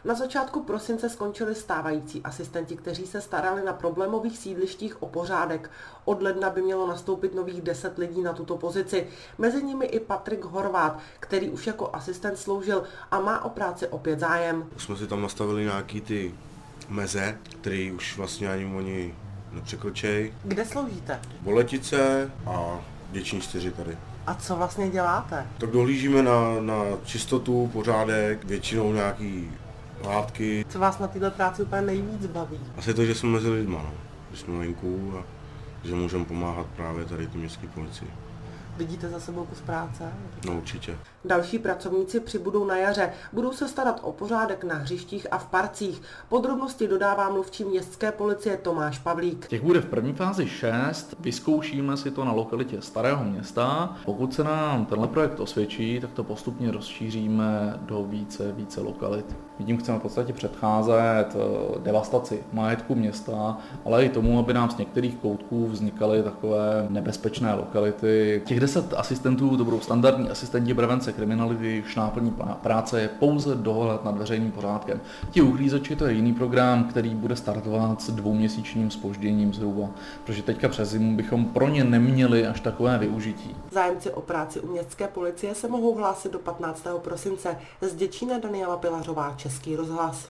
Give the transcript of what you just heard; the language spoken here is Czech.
Na začátku prosince skončili stávající asistenti, kteří se starali na problémových sídlištích o pořádek. Od ledna by mělo nastoupit nových 10 lidí na tuto pozici. Mezi nimi i Patrik Horvát, který už jako asistent sloužil a má o práci opět zájem. Už jsme si tam nastavili nějaký ty meze, které už vlastně ani oni nepřekročej. Kde sloužíte? Boletice a Děčín 4 tady. A co vlastně děláte? Tak dohlížíme na čistotu, pořádek, většinou nějaký látky. Co vás na této práci úplně nejvíc baví? Asi to, že jsme mezi lidma, no. Že jsme venku a že můžeme pomáhat právě tady té městské policii. Vidíte za sebou kus práce? No určitě. Další pracovníci přibudou na jaře. Budou se starat o pořádek na hřištích a v parcích. Podrobnosti dodává mluvčí městské policie Tomáš Pavlík. Těch bude v první fázi 6, vyzkoušíme si to na lokalitě Starého Města. Pokud se nám tenhle projekt osvědčí, tak to postupně rozšíříme do více lokalit. Tím chceme v podstatě předcházet devastaci majetku města, ale i tomu, aby nám z některých koutků vznikaly takové nebezpečné lokality. Těch 10 asistentů to budou standardní asistenti prevence kriminality, už náplní práce je pouze dohled nad veřejným pořádkem. Ti uhlízeči, to je jiný program, který bude startovat s 2měsíčním zpožděním zhruba, protože teďka přes zimu bychom pro ně neměli až takové využití. Zájemci o práci u městské policie se mohou hlásit do 15. prosince. Z Děčína Daniela Pilařová, Český rozhlas.